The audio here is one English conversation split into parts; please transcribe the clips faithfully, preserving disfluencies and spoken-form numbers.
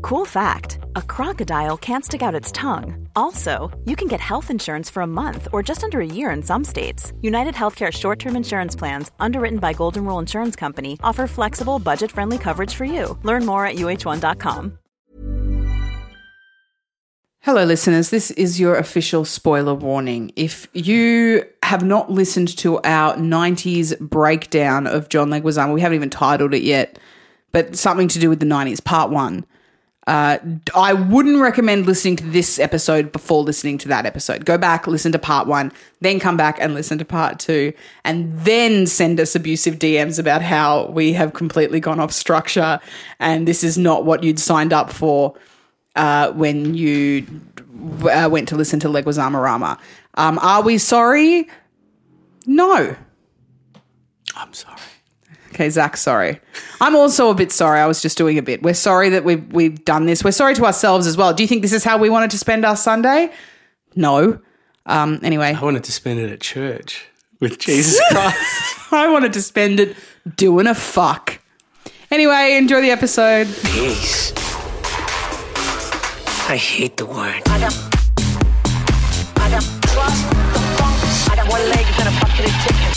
Cool fact, a crocodile can't stick out its tongue. Also, you can get health insurance for a month or just under a year in some states. United Healthcare short-term insurance plans, underwritten by Golden Rule Insurance Company, offer flexible, budget-friendly coverage for you. Learn more at U H one dot com. Hello, listeners. This is your official spoiler warning. If you have not listened to our nineties breakdown of John Leguizamo, we haven't even titled it yet, but something to do with the nineties, part one, Uh, I wouldn't recommend listening to this episode before listening to that episode. Go back, listen to part one, then come back and listen to part two, and then send us abusive D Ms about how we have completely gone off structure and this is not what you'd signed up for uh, when you uh, went to listen to Leguizamo-rama. Um, are we sorry? No. I'm sorry. Okay, Zach, sorry. I'm also a bit sorry. I was just doing a bit. We're sorry that we've, we've done this. We're sorry to ourselves as well. Do you think this is how we wanted to spend our Sunday? No. Um, anyway. I wanted to spend it at church with Jesus Christ. I wanted to spend it doing a fuck. Anyway, enjoy the episode. Peace. I hate the word. I got, I got trust the funk. I got one leg and a bucket of chicken.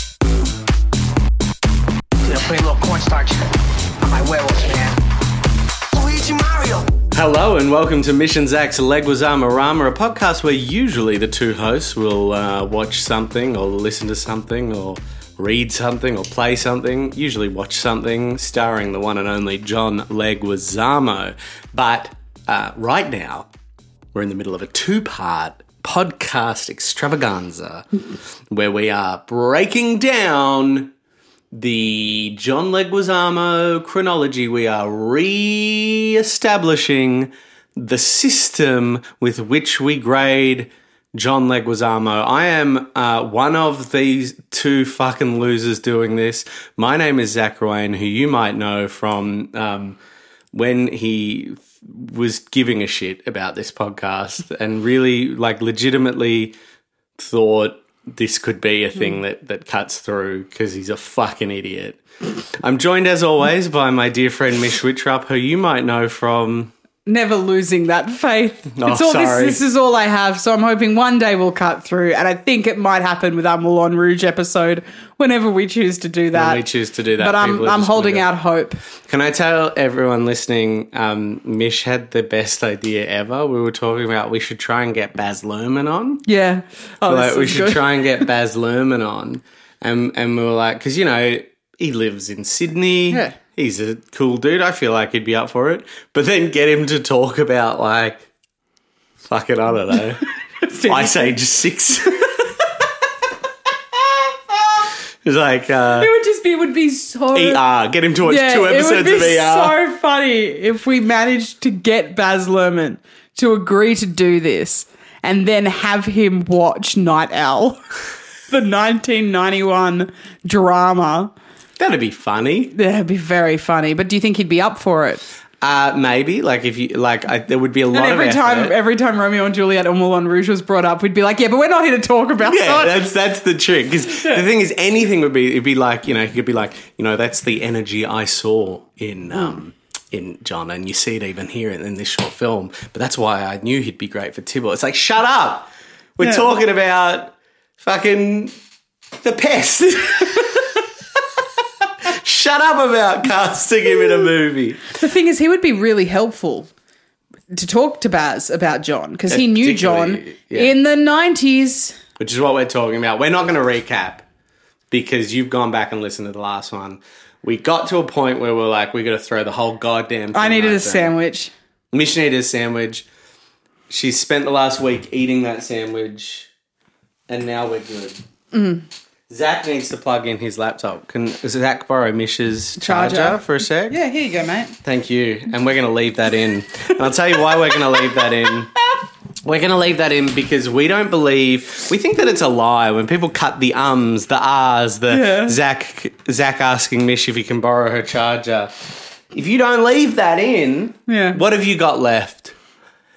Dude, I put a little cornstarch on my huevos, man. Luigi Mario. Hello and welcome to Mission Zach's Leguizamo-rama, a podcast where usually the two hosts will uh, watch something or listen to something or read something or play something, usually watch something starring the one and only John Leguizamo. But uh, right now, we're in the middle of a two-part podcast extravaganza where we are breaking down the John Leguizamo chronology. We are re-establishing the system with which we grade John Leguizamo. I am uh, one of these two fucking losers doing this. My name is Zach Ruane, who you might know from um, when he was giving a shit about this podcast and really, like, legitimately thought this could be a thing that, that cuts through because he's a fucking idiot. I'm joined, as always, by my dear friend Mish Wittrup, who you might know from... Never losing that faith. Oh, it's all sorry. This, this is all I have, so I'm hoping one day we'll cut through, and I think it might happen with our Moulin Rouge episode whenever we choose to do that. When we choose to do that. But I'm, I'm holding out hope. Can I tell everyone listening, um, Mish had the best idea ever. We were talking about we should try and get Baz Luhrmann on. Yeah. Oh, like, this we is should good. try and get Baz Luhrmann on. And, and we were like, because, you know, he lives in Sydney. Yeah. He's a cool dude. I feel like he'd be up for it. But then get him to talk about, like, fucking, I don't know, Ice Age six. It's like... Uh, It would just be, it would be so... E R. Get him to watch yeah, two episodes it would be of E R. so funny if we managed to get Baz Luhrmann to agree to do this and then have him watch Night Owl, the nineteen ninety-one drama. That'd be funny. That'd be very funny. But do you think he'd be up for it? Uh, maybe. Like, if you... Like, I, there would be a lot And every of time, effort. every time Romeo and Juliet or Moulin Rouge was brought up, we'd be like, "Yeah, but we're not here to talk about Yeah, that." that's that's the trick. Because the thing is, anything would be... It'd be like, you know, he could be like, you know, that's the energy I saw in... Um, in John, and you see it even here in, in this short film. But that's why I knew he'd be great for Tibble. It's like, shut up! We're Yeah. talking about fucking the pest. Shut up about casting him in a movie. The thing is, he would be really helpful to talk to Baz about John because he Yeah, knew John particularly, yeah. in the nineties. Which is what we're talking about. We're not going to recap because you've gone back and listened to the last one. We got to a point where we're like, we got to throw the whole goddamn thing I needed right a down. sandwich. Mish needed a sandwich. She spent the last week eating that sandwich, and now we're good. Mm. Zach needs to plug in his laptop. Can Zach borrow Mish's charger, Charger. for a sec? Yeah, here you go, mate. Thank you. And we're going to leave that in. And I'll tell you why we're going to leave that in. We're going to leave that in because we don't believe... We think that it's a lie when people cut the ums, the ahs, the Yeah. Zach, Zach asking Mish if he can borrow her charger. If you don't leave that in, Yeah. what have you got left?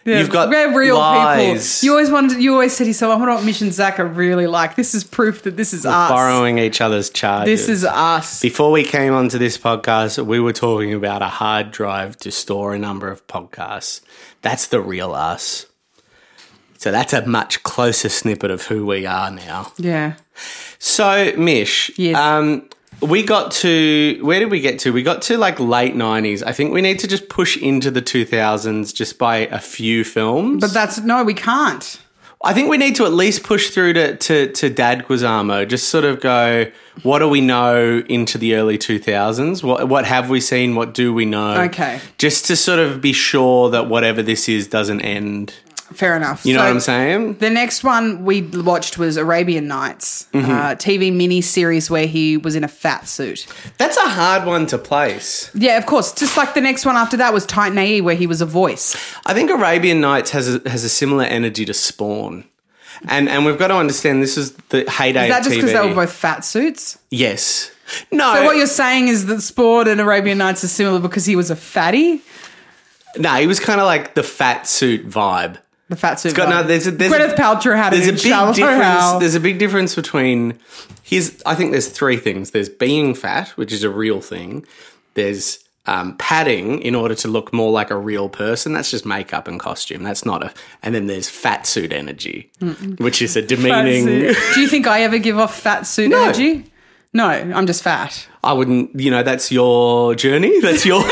Yeah, You've got we're real lies. people. You always wanted. You always said to yourself, "I wonder what Mission Zach are really like." This is proof that this is us. Borrowing each other's charges. This is us. Before we came onto this podcast, we were talking about a hard drive to store a number of podcasts. That's the real us. So that's a much closer snippet of who we are now. Yeah. So, Mish, Yes. um, we got to, where did we get to? We got to like late nineties. I think we need to just push into the two thousands just by a few films. But that's no, we can't. I think we need to at least push through to, to, to Dad Guizamo, just sort of go, what do we know into the early two thousands? What, what have we seen? What do we know? Okay. Just to sort of be sure that whatever this is doesn't end. Fair enough. You know So what I'm saying? The next one we watched was Arabian Nights, Mm-hmm. uh, T V mini series where he was in a fat suit. That's a hard one to place. Yeah, of course. Just like the next one after that was Titan A E where he was a voice. I think Arabian Nights has a, has a similar energy to Spawn. And and we've got to understand this is the heyday Is that of just T V. because they were both fat suits? Yes. No. So what you're saying is that Spawn and Arabian Nights are similar because he was a fatty? no, he was kind of like the fat suit vibe. The fat suit. It's got, no, vibe. there's a, there's Gwyneth a, Paltrow had there's it a in big Shallow difference. Hal. There's a big difference between his. I think there's three things. There's being fat, which is a real thing. There's um, padding in order to look more like a real person. That's just makeup and costume. That's not a. And then there's fat suit energy, which is a Fat demeaning. suit. Do you think I ever give off fat suit No. energy? No, I'm just fat. I wouldn't. You know, that's your journey. That's your.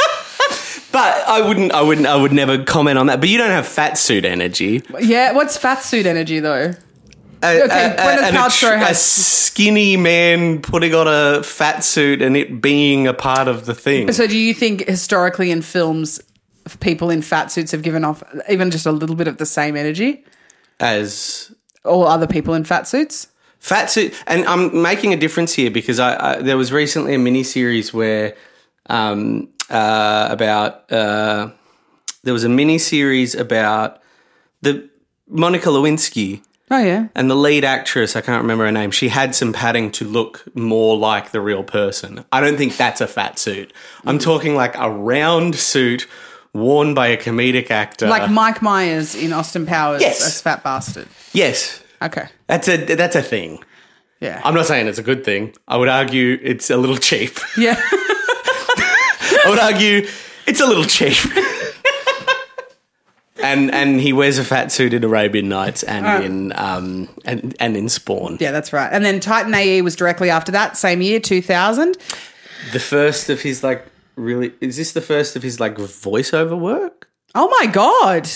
But I wouldn't. I wouldn't. I would never comment on that. But you don't have fat suit energy. Yeah, what's fat suit energy though? A, Okay, Gwyneth and a, Paltrow tr- a has- skinny man putting on a fat suit and it being a part of the thing. So do you think historically in films people in fat suits have given off even just a little bit of the same energy? As All other people in fat suits? fat suit, and I'm making a difference here because I, I there was recently a mini series where um uh about uh there was a mini series about the Monica Lewinsky. Oh yeah. And the lead actress, I can't remember her name, she had some padding to look more like the real person. I don't think that's a fat suit. I'm talking like a round suit worn by a comedic actor. Like Mike Myers in Austin Powers Yes. as Fat Bastard. Yes. Okay. That's a that's a thing. Yeah. I'm not saying it's a good thing. I would argue it's a little cheap. yeah. I would argue it's a little cheap. and and he wears a fat suit in Arabian Nights and in um and, and in Spawn. Yeah, that's right. And then Titan A E was directly after that, same year, two thousand. The first of his like really is this the first of his like voiceover work? Oh my God.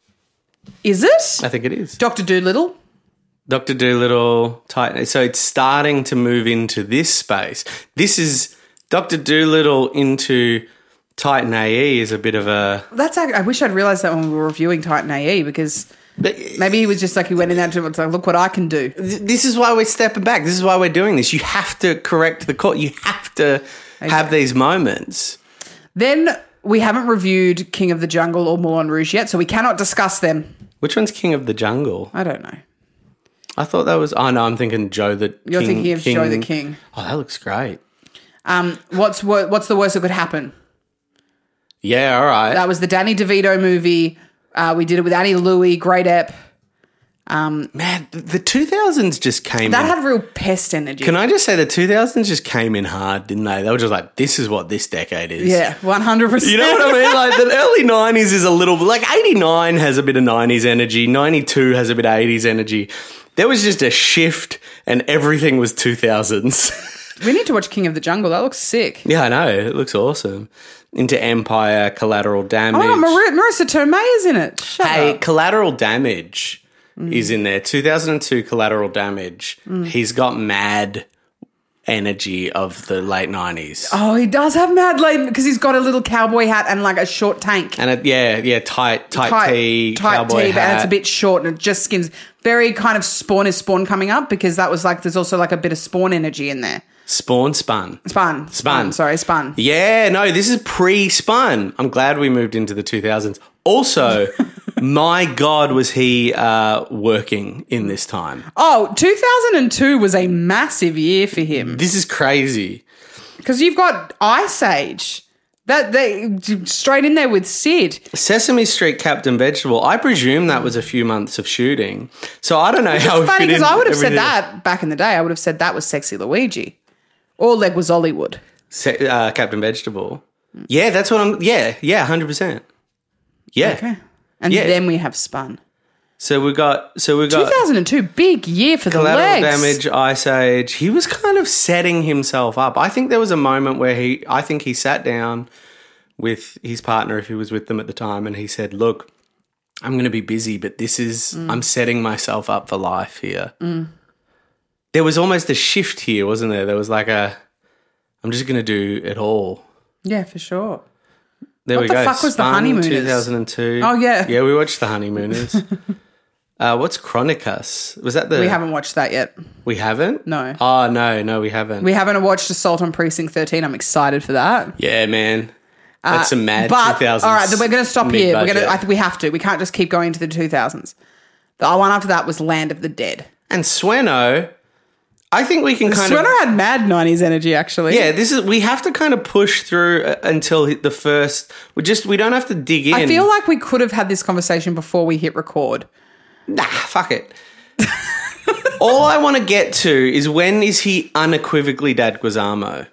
Is it? I think it is. Doctor Dolittle? Doctor Dolittle, Titan. So it's starting to move into this space. This is Doctor Dolittle into Titan A E is a bit of a. That's act- I wish I'd realised that when we were reviewing Titan A E because maybe he was just like he went in there to it's like, look what I can do. This is why we're stepping back. This is why we're doing this. You have to correct the court. You have to have these moments. Then we haven't reviewed King of the Jungle or Moulin Rouge yet, so we cannot discuss them. Which one's King of the Jungle? I don't know. I thought that was. Oh no, I'm thinking Joe the. You're King, thinking of King. Joe the King. Oh, that looks great. Um, what's wor- what's the worst that could happen? Yeah, all right. That was the Danny DeVito movie. Uh, we did it with Annie Louie, great ep. Man, the two thousands just came That in. had real pest energy. Can I just say the two thousands just came in hard, didn't they? They were just like, this is what this decade is. Yeah, one hundred percent. You know what I mean? Like the early nineties is a little like eighty-nine has a bit of nineties energy, ninety-two has a bit of eighties energy. There was just a shift and everything was two thousands. We need to watch King of the Jungle. That looks sick. Yeah, I know. It looks awesome. Into Empire, Collateral Damage. Oh, Mar- Marissa Tomei is in it. Shut Hey, up. Collateral Damage is in there. two thousand two Collateral Damage. He's got mad energy of the late nineties. Oh, he does have mad lane because he's got a little cowboy hat and like a short tank. And it, yeah, yeah, tight, tight, tee, tight cowboy tee, hat. and it's a bit short and it just skims. Very kind of Spawn is Spawn coming up because that was like there's also like a bit of Spawn energy in there. Spawn spun. Spun, Spun. Sorry, spun. Yeah, no, this is pre-spun. I'm glad we moved into the two thousands. Also, my God, was he uh, working in this time? Oh, two thousand two was a massive year for him This is crazy. because you've got Ice Age, That they straight in there with Sid. Sesame Street Captain Vegetable. I presume that was a few months of shooting. So I don't know how it It's funny fit in because I would have said everything. that back in the day. I would have said that was Sexy Luigi. Or Leg was Hollywood. Se- uh, Captain Vegetable. Yeah, that's what I'm. Yeah, yeah, one hundred percent. Yeah. Okay. And Yeah. then we have Spun. So we got. So we got. two thousand two, big year for the Collateral legs. Damage, Ice Age. He was kind of setting himself up. I think there was a moment where he, I think he sat down with his partner, if he was with them at the time, and he said, look, I'm going to be busy, but this is, Mm. I'm setting myself up for life here. Mm. There was almost a shift here, wasn't there? There was like a, I'm just going to do it all. Yeah, for sure. There What we the go. fuck was The Spun, Honeymooners? two thousand two. Oh, yeah. Yeah, we watched The Honeymooners. uh, what's Chronicus? Was that the... We haven't watched that yet. We haven't? No. Oh, no, no, we haven't. We haven't watched Assault on Precinct thirteen. I'm excited for that. Yeah, man. That's some mad But two thousands. all right, then we're going to stop here. We're mid-budget. going to. I think we have to. We can't just keep going to the two thousands. The one after that was Land of the Dead. And Sweno, I think we can kind Swinner of... had mad nineties energy, actually. Yeah, this is... We have to kind of push through uh, until hit the first... We just... We don't have to dig in. I feel like we could have had this conversation before we hit record. Nah, fuck it. All I want to get to is when is he unequivocally Dad Guizamo?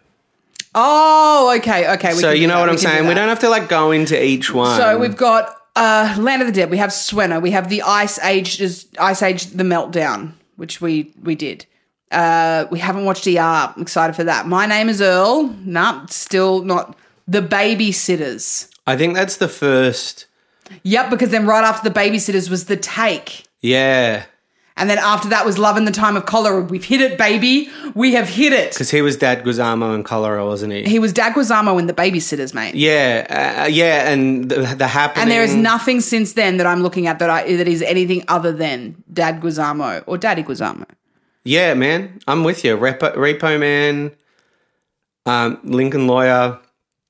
Oh, okay, okay. We So can do you know that, what we I'm can do saying? We that. don't have to like go into each one. So we've got uh, Land of the Dead. We have Swenna. We have the Ice Age, Ice Age, the Meltdown, which we we did. Uh, we haven't watched E R. I'm excited for that. My Name is Earl. Nah, still not. The Babysitters. I think that's the first... Yep, because then right after The Babysitters was The Take. Yeah. And then after that was Love in the Time of Cholera. We've hit it, baby. We have hit it. Because he was Dad Guizamo in Cholera, wasn't he? He was Dad Guizamo in The Babysitters, mate. Yeah, uh, yeah, and the, the happening... And there is nothing since then that I'm looking at that I, that is anything other than Dad Guizamo or Daddy Guizamo. Yeah, man, I'm with you. Repo, Repo Man, um, Lincoln Lawyer.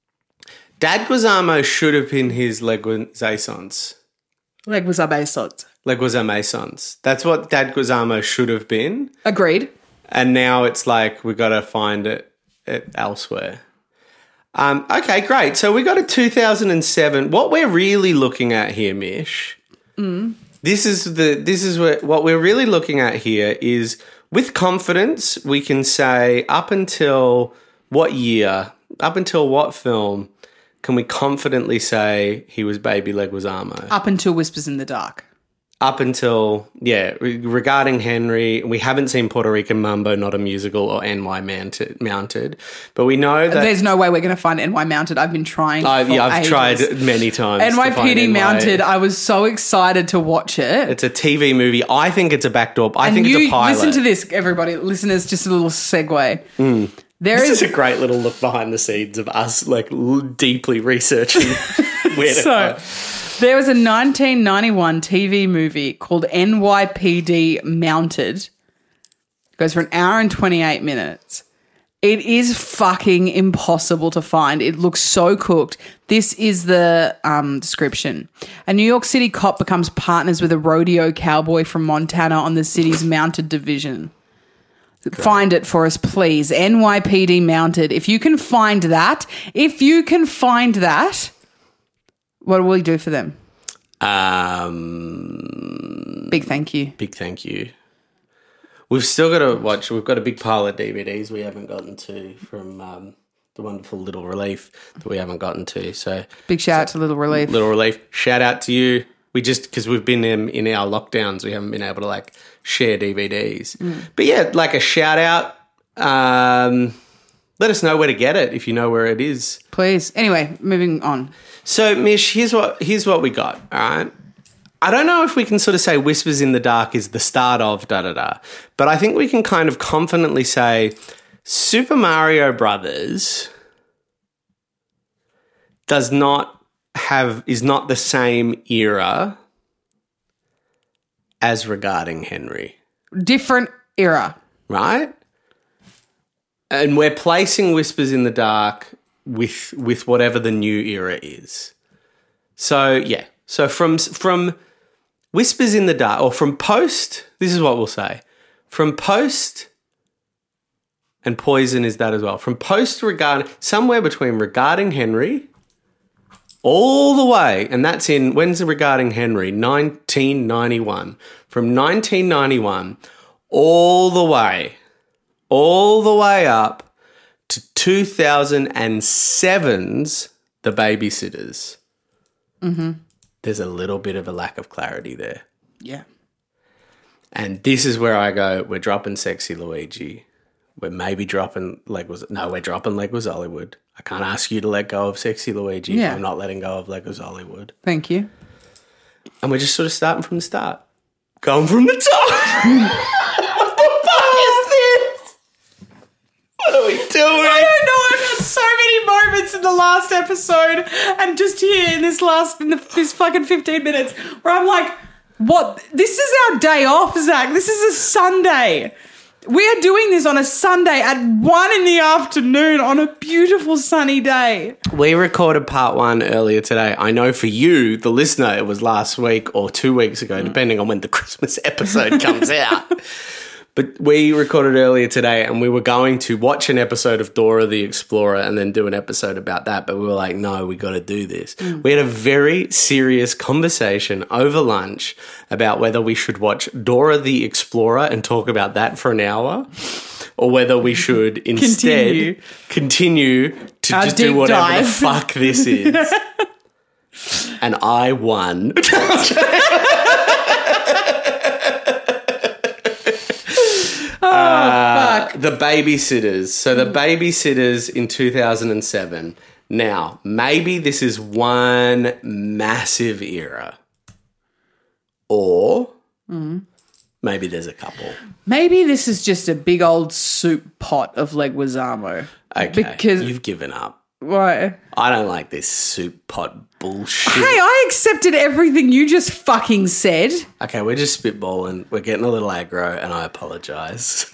Dad Guizamo should have been his Leguizamons. Leguizamo. Leguizamons. That's what Dad Guizamo should have been. Agreed. And now it's like we got to find it, it elsewhere. Um, okay, great. So we got a two thousand seven. What we're really looking at here, Mish, Mm. this is the this is what what we're really looking at here is with confidence we can say up until what year, up until what film can we confidently say he was Baby Leguizamo? Up until Whispers in the Dark. Up until, yeah, re- regarding Henry, we haven't seen Puerto Rican Mambo, not a musical, or N Y Mounted, mounted but we know that... There's no way we're going to find N Y Mounted. I've been trying Uh, for yeah, I've ages. tried many times. to find N Y P D N Y. Mounted. I was so excited to watch it. It's a T V movie. I think it's a backdoor. I and think you it's a pilot. listen to this, everybody. Listeners, just a little segue. Mm. There This is is a great little look behind the scenes of us, like l- deeply researching where to So, go. there was a nineteen ninety-one T V movie called N Y P D Mounted. It goes for an hour and twenty-eight minutes. It is fucking impossible to find. It looks so cooked. This is the um, description. A New York City cop becomes partners with a rodeo cowboy from Montana on the city's mounted division. Find it for us, please. N Y P D Mounted. If you can find that, if you can find that, what will you do for them? Um, Big thank you. big thank you. We've still got to watch. We've got a big pile of D V Ds we haven't gotten to from um, the wonderful Little Relief that we haven't gotten to. So Big shout out to Little Relief. Little Relief, shout out to you. We just, because we've been in, in our lockdowns, we haven't been able to like share D V Ds. Mm. But yeah, like a shout out. Um, let us know where to get it if you know where it is. Please. Anyway, moving on. So, Mish, here's what here's what we got. All right. I don't know if we can sort of say Whispers in the Dark is the start of da da da, but I think we can kind of confidently say Super Mario Brothers does not have is not the same era as Regarding Henry, Different era. right? And we're placing Whispers in the Dark with with whatever the new era is. So yeah, so from from Whispers in the Dark, or from post, this is what we'll say, from post, and Poison is that as well. From post regarding somewhere between Regarding Henry all the way, and that's in, when's it regarding Henry? nineteen ninety-one. From nineteen ninety-one all the way, all the way up to two thousand seven's The Babysitters. Mm-hmm. There's a little bit of a lack of clarity there. Yeah. And this is where I go, we're dropping Sexy Luigi. We're maybe dropping Legos. No, we're dropping Legos Hollywood. I can't ask you to let go of Sexy Luigi Yeah. if I'm not letting go of Legos Hollywood. Thank you. And we're just sort of starting from the start. Going from the top. What the fuck is this? What are we doing? I don't know. I've had so many moments in the last episode and just here in this last, in the, this fucking fifteen minutes where I'm like, what? This is our day off, Zach. This is a Sunday. We are doing this on a Sunday at one in the afternoon on a beautiful sunny day. We recorded part one earlier today. I know for you, the listener, it was last week or two weeks ago, depending on when the Christmas episode comes out. But we recorded earlier today and we were going to watch an episode of Dora the Explorer and then do an episode about that. But we were like, no, we got to do this. Mm. We had a very serious conversation over lunch about whether we should watch Dora the Explorer and talk about that for an hour or whether we should instead continue, continue to Our just do deep whatever dive. the fuck this is. And I won. Uh, the Babysitters. So the Babysitters in two thousand seven. Now, maybe this is one massive era. Or maybe there's a couple. Maybe this is just a big old soup pot of Leguizamo. Okay, Because you've given up. why? I don't like this soup pot bullshit. Hey, I accepted everything you just fucking said. Okay, we're just spitballing. We're getting a little aggro, and I apologise.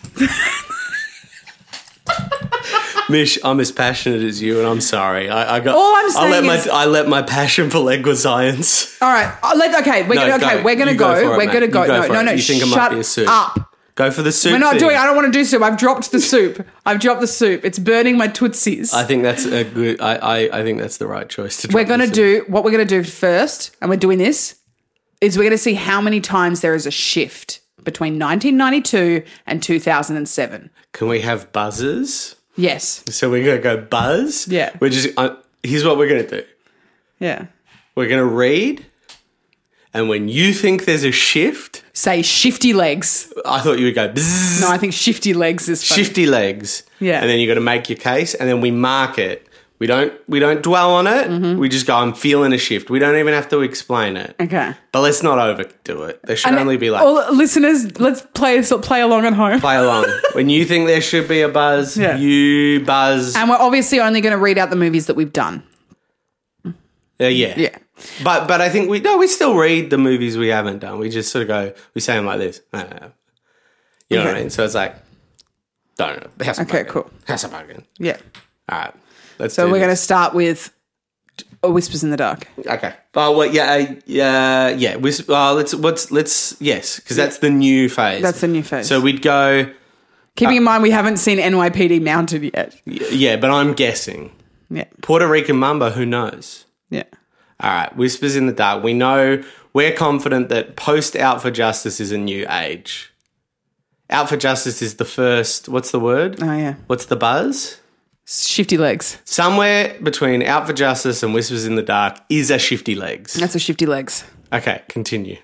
Mish, I'm as passionate as you, and I'm sorry. I, I got. All I'm I let saying my is- I let my passion for Legua science. All right, uh, let okay. We're No, gonna okay. go. We're gonna You go. go for it, we're mate. gonna You go. go No, for no, it. no. You think it might Shut be a soup? up. Go for the soup. We're not thing. doing. I don't want to do soup. I've dropped the soup. I've dropped the soup. It's burning my tootsies. I think that's a good. I, I, I think that's the right choice to. we're drop going to this do what we're going to do first, and we're doing this, is we're going to see how many times there is a shift between nineteen ninety-two and two thousand seven. in. Can we have buzzers? Yes. So we're gonna go buzz. Yeah. We're just. Uh, here's what we're gonna do. Yeah. We're gonna read, and when you think there's a shift, Say shifty legs. I thought you would go bzzz, No, I think shifty legs is funny. shifty legs. Yeah. And then you got to make your case, and then we mark it. We don't. We don't dwell on it. Mm-hmm. We just go. I'm feeling a shift. We don't even have to explain it. Okay. But let's not overdo it. There should And only be like. all listeners, let's play play along at home. Play along. When you think there should be a buzz, Yeah. you buzz. And we're obviously only going to read out the movies that we've done. Uh, yeah. Yeah. But but I think we no, we still read the movies we haven't done. We just sort of go, we say them like this. No, no, no. You know what I Okay. mean? So it's like, don't know. House of Okay, Bargain. cool. House of Bargain. Yeah. All right. Let's So do we're going to this. start with uh, Whispers in the Dark. Okay. Oh well, yeah, uh, yeah, yeah. We, uh, let's let's let's yes, because that's the new phase. That's the new phase. So we'd go, Keeping in mind we haven't seen N Y P D mounted yet. yeah, but I'm guessing Yeah. Puerto Rican Mamba. Who knows? Yeah. All right, Whispers in the Dark. We know, we're confident that post Out for Justice is a new age. Out for Justice is the first, what's the word? Oh, yeah. What's the buzz? Shifty legs. Somewhere between Out for Justice and Whispers in the Dark is a Shifty Legs. That's a shifty legs. Okay, continue.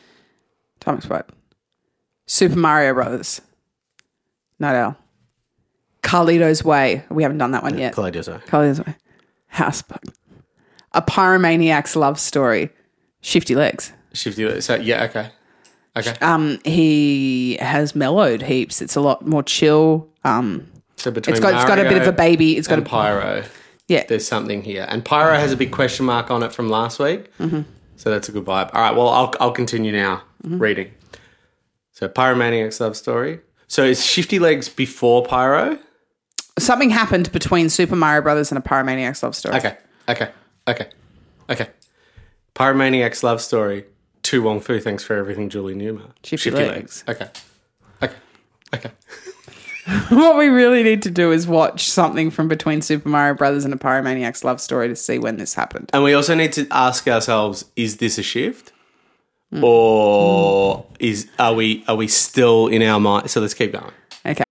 Time expired. Super Mario Brothers. Night Owl. Carlito's Way. We haven't done that one yet. Claudia's Eye. Carlito's Way. Housebug. A Pyromaniac's Love Story. Shifty legs. Shifty Legs. So, yeah, okay. Okay. Um, he has mellowed heaps. It's a lot more chill. Um, So between it's got it's got a bit of a Mario baby. It's got and a Pyro, yeah. there's something here. And Pyro has a big question mark on it from last week. Mm-hmm. So that's a good vibe. All right, well, I'll, I'll continue now Mm-hmm. reading. So Pyromaniac's Love Story. So is Shifty Legs before Pyro? Something happened between Super Mario Brothers and a Pyromaniac's Love Story. Okay, okay, okay, okay. Pyromaniac's Love Story. Tu Wong Fu, thanks for everything, Julie Newmar. Shifty Legs. Okay, okay, okay. what we really need to do is watch something from between Super Mario Brothers and a Pyromaniac's love story to see when this happened. And we also need to ask ourselves, is this a shift? Mm. Or mm. is are we are we still in our mind? So let's keep going. Okay.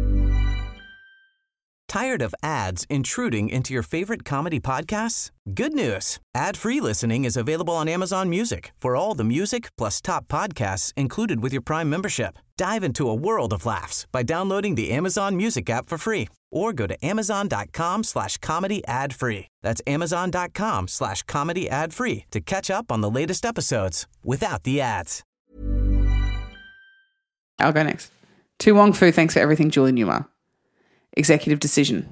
Tired of ads intruding into your favorite comedy podcasts? Good news. Ad-free listening is available on Amazon Music for all the music plus top podcasts included with your Prime membership. Dive into a world of laughs by downloading the Amazon Music app for free or go to amazon.com slash comedy ad free. That's amazon.com slash comedy ad free to catch up on the latest episodes without the ads. I'll go next. To Wong Fu, thanks for everything, Julie Newmar. Executive Decision.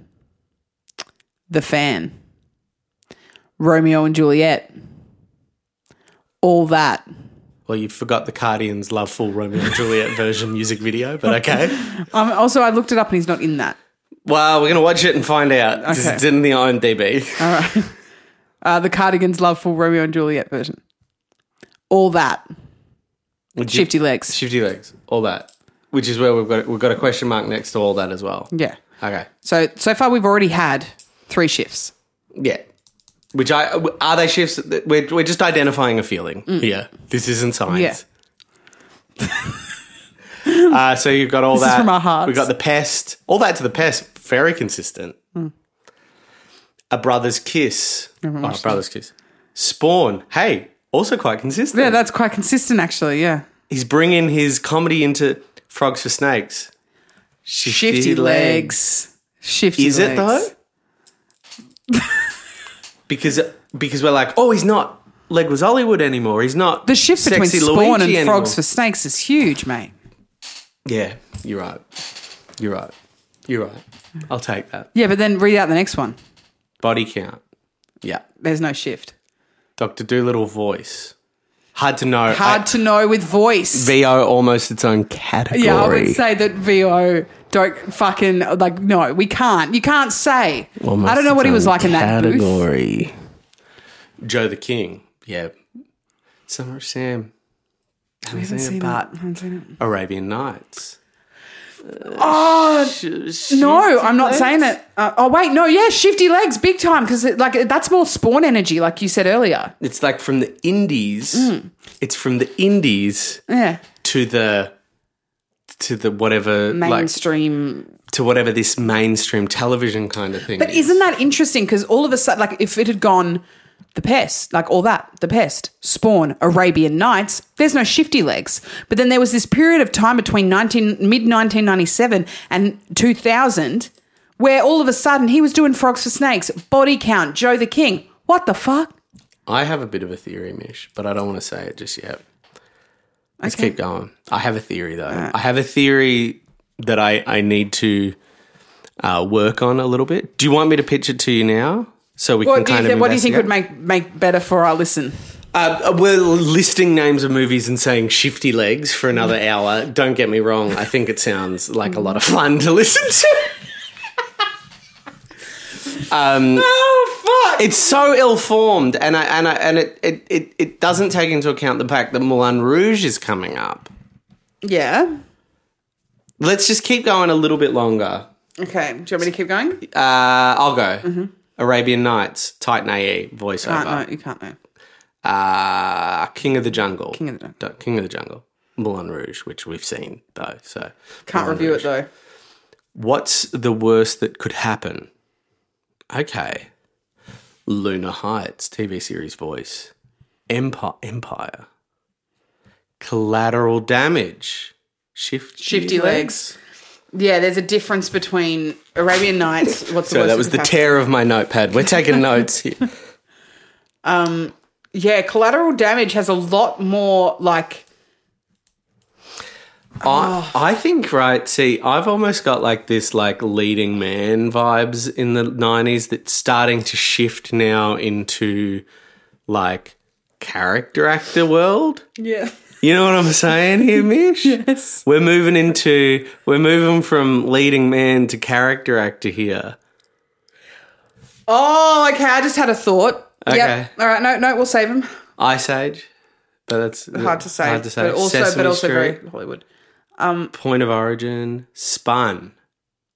The Fan. Romeo and Juliet. All That. Well, you forgot the Cardigans' Loveful Romeo and Juliet version music video, but okay. Um, also, I looked it up and he's not in that. Well, we're going to watch it and find out. Okay. It's in the I M D B. All right. Uh, the Cardigans' Loveful Romeo and Juliet version. All That. Would Shifty you, Legs. Shifty Legs. All That. Which is where we've got we've got a question mark next to All That as well. Yeah. Okay. So, so far we've already had three shifts. Yeah. Which I are they shifts? We're we're just identifying a feeling mm. here. This isn't science. Yeah. uh, so you've got all this that. Is from our hearts. We've got the Pest. All That to the Pest. Very consistent. Mm. A Brother's Kiss. Oh, a Brother's Kiss. Spawn. Hey, also quite consistent. Yeah, that's quite consistent actually. Yeah. He's bringing his comedy into Frogs for Snakes. Shifty, Shifty legs. legs. Shifty Is legs. it though? because because we're like, oh, he's not Legless Hollywood anymore. He's not the shift between Spawn Luigi and anymore. Frogs for Snakes is huge, mate. Yeah, you're right. You're right. You're right. I'll take that. Yeah, but then read out the next one. Body Count. Yeah. There's no shift. Doctor Dolittle voice. Hard to know. Hard I, to know with voice. V O almost its own category. Yeah, I would say that V O don't fucking, like, no, we can't. You can't say. Almost I don't know what he was like category. in that booth. Joe the King. Yeah. Summer of Sam. I haven't, haven't seen, seen it, but it. I haven't seen it. Arabian Nights. Uh, oh, sh- no, I'm not legs? saying it. Uh, oh, wait, no, yeah, Shifty Legs, big time, because like that's more Spawn energy, like you said earlier. It's like from the indies. Mm. It's from the indies yeah. to the to the whatever mainstream like, to whatever this mainstream television kind of thing. But is. Isn't that interesting? Because all of a sudden, like if it had gone The Pest, like all that, The Pest, Spawn, Arabian Nights, there's no Shifty Legs. But then there was this period of time between nineteen mid nineteen ninety-seven and two thousand where all of a sudden he was doing Frogs for Snakes, Body Count, Joe the King. What the fuck? I have a bit of a theory, Mish, but I don't want to say it just yet. Let's okay. keep going. I have a theory, though. Right. I have a theory that I, I need to uh, work on a little bit. Do you want me to pitch it to you now? So we what can do you kind th- of What do you think investigate? would make, make better for our listen? Uh, we're listing names of movies and saying Shifty Legs for another hour. Don't get me wrong. I think it sounds like a lot of fun to listen to. um, oh, fuck. It's so ill-formed, and I, and I, and it, it, it, it doesn't take into account the fact that Moulin Rouge is coming up. Yeah. Let's just keep going a little bit longer. Okay. Do you want me to keep going? Uh, I'll go. Mm-hmm. Arabian Nights, Titan A E, voiceover. Can't know. You can't know. Uh, King of the Jungle. King of the Jungle. King of the Jungle. Moulin Rouge, which we've seen, though. So Can't Moulin review Rouge. it, though. What's the worst that could happen? Okay. Lunar Heights, T V series voice. Empire. Empire. Collateral Damage. Shifty, Shifty legs. legs. Yeah, there's a difference between Arabian Nights. What's the so worst that was the tear of my notepad. We're taking notes here. Um, yeah, Collateral Damage has a lot more like. I, I think, right, see, I've almost got like this like leading man vibes in the nineties that's starting to shift now into like character actor world. Yeah. You know what I'm saying here, Mish? Yes. We're moving into, we're moving from leading man to character actor here. Oh, okay, I just had a thought. Okay. Yep. All right, no, no, we'll save him. Ice Age, but that's Hard to say. Hard to say. But also, Sesame but also Street, very Hollywood. Um, Point of Origin, Spun.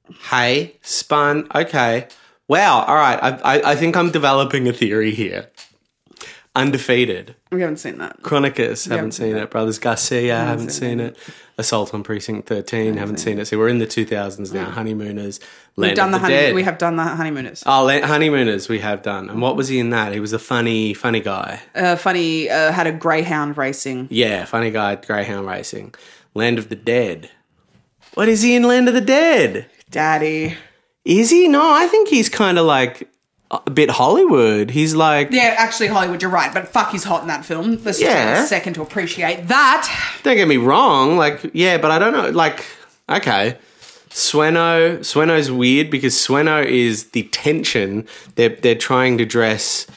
Hey, Spun. Okay. Wow. All right. I, I, I think I'm developing a theory here. Undefeated. We haven't seen that. Chronicus, haven't haven't seen seen it. Brothers Garcia, haven't seen it. Assault on Precinct thirteen, haven't seen it. So we're in the two thousands now. Honeymooners, We've Land done of the the honey- Dead. We have done the honeymooners. Oh, La- Honeymooners we have done. And what was he in that? He was a funny, funny guy. Uh, funny, uh, had a greyhound racing. Yeah, funny guy, Greyhound Racing. Land of the Dead. What is he in Land of the Dead? Daddy. Is he? No, I think he's kind of like a bit Hollywood. He's like, Yeah, actually, Hollywood, you're right. But fuck, he's hot in that film. Let's just Yeah. take a second to appreciate that. don't get me wrong, like, yeah, but I don't know, like, okay. Sweno, Sweno's weird because Sweno is the tension. They're, they're trying to dress,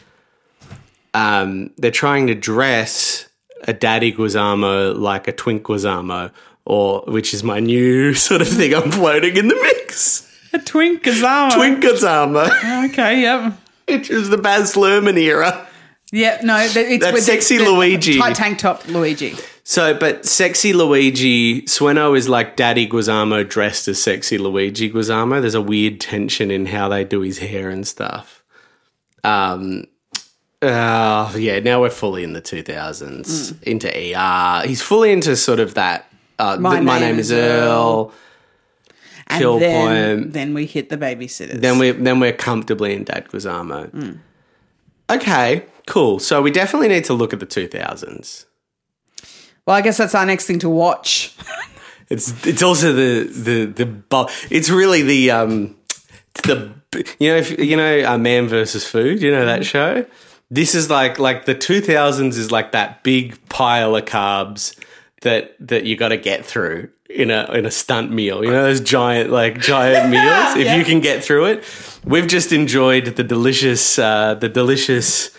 um, they're trying to dress a Daddy Guisamo like a Twink Guisamo, or, which is my new sort of thing I'm floating in the mix. A twink Kazama. Twink Guisamo, Okay, yep. which is the Baz Luhrmann era. Yeah, no, th- it's That's with the- sexy the Luigi. tight tank top Luigi. So, but sexy Luigi, Sweno is like Daddy Guisamo dressed as sexy Luigi Guisamo. There's a weird tension in how they do his hair and stuff. Um, uh, yeah, now we're fully in the two thousands, Mm. into E R. He's fully into sort of that, uh, My th- my Name name is is Earl, Earl. Kill And then, Point. then we hit the babysitters. Then we then we're comfortably in Dad Guisamo. Mm. Okay, cool. So we definitely need to look at the two thousands. Well, I guess that's our next thing to watch. It's it's also the the the bu- it's really the um the you know if, you know uh, Man versus Food, you know that show. This is like like the two thousands is like that big pile of carbs that that you got to get through in a in a stunt meal. You know those giant like giant meals. If Yeah. you can get through it, we've just enjoyed the delicious uh, the delicious.